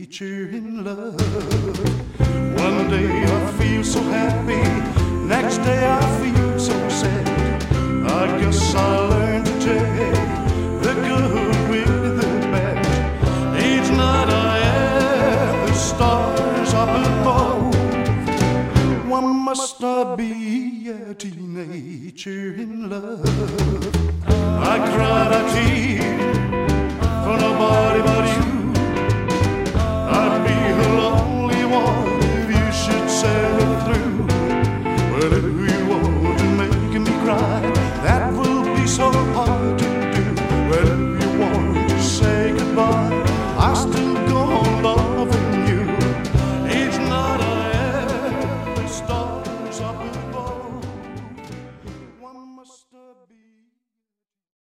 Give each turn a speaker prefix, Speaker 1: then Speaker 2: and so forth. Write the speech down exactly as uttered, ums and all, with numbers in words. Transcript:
Speaker 1: teenager in love. One day I feel so happy, next day I feel so sad. I guess I learned to take the good with the bad. Each night I am the stars up above. One must not be a teenager in love.